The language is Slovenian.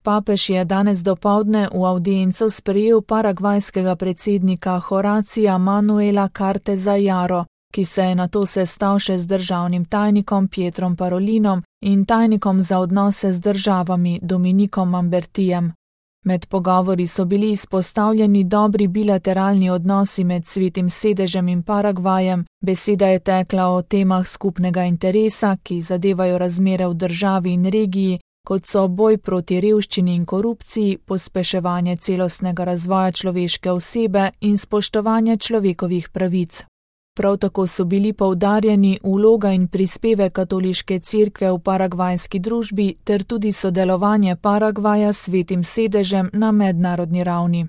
Papež je danes dopoldne v avdienco sprejel paragvajskega predsednika Horacija Manuela Carteza Jaro, ki se je nato sestal še z državnim tajnikom Pietrom Parolinom in tajnikom za odnose z državami Dominikom Mambertijem. Med pogovori so bili izpostavljeni dobri bilateralni odnosi med Svetim sedežem in Paragvajem, beseda je tekla o temah skupnega interesa, ki zadevajo razmere v državi in regiji, kot so boj proti revščini in korupciji, pospeševanje celostnega razvoja človeške osebe in spoštovanje človekovih pravic. Prav tako so bili poudarjeni vloga in prispevek katoliške cerkve v paragvajski družbi ter tudi sodelovanje Paragvaja s Svetim sedežem na mednarodni ravni.